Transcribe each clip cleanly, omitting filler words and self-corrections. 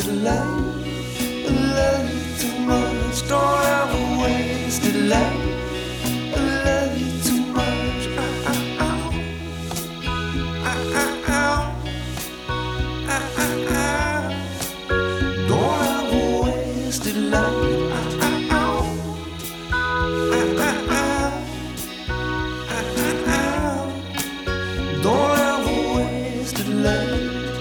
wasted life. I love you too much. Don't ever wasted life. I love you too much. Don't ever wasted life. Don't ever wasted life.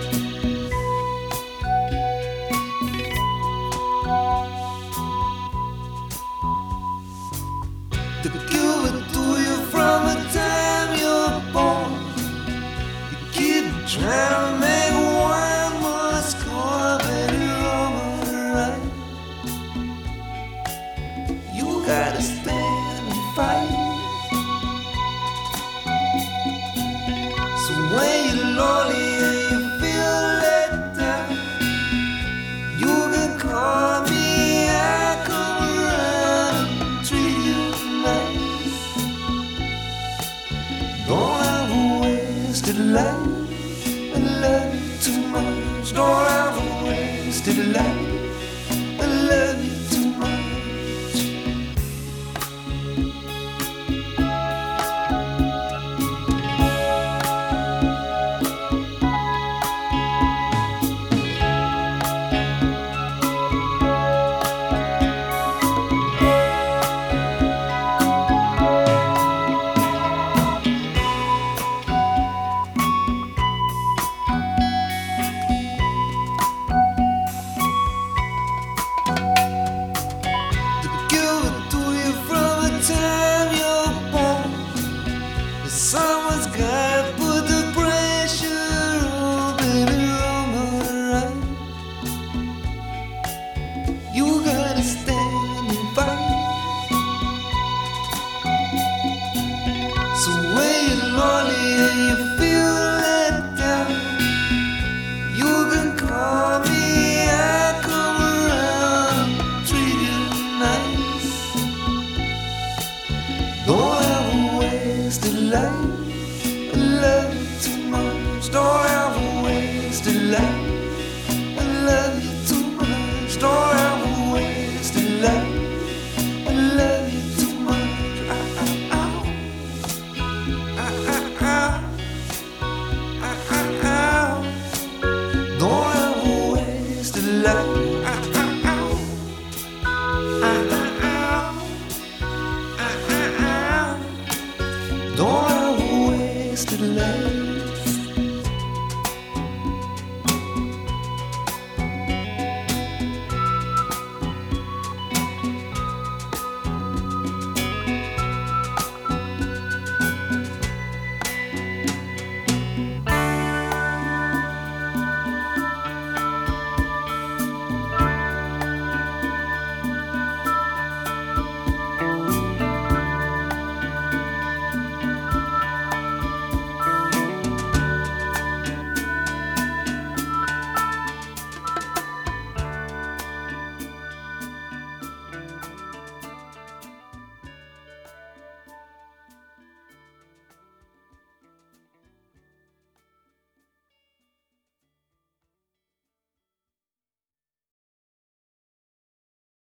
To give it to you from the time you're born. You keep trying to make one more score, but you're wrong on the right. You gotta stand and fight. So when you're lonely and you feel let down, you can call me. I come around and treat you nice. Don't ever waste a life. I love you too much. Don't ever waste a life. I love you too much. Someone's gotta put the pressure on, baby, wrong or right. You gotta stand and fight. So when you're lonely and you feel let down, you can call me. I come around, treat you nice. Don't ever waste a life. I love you too much. Don't ever waste a life. I love you too much. Don't ever waste a life. I love you too much. Don't ever waste a life.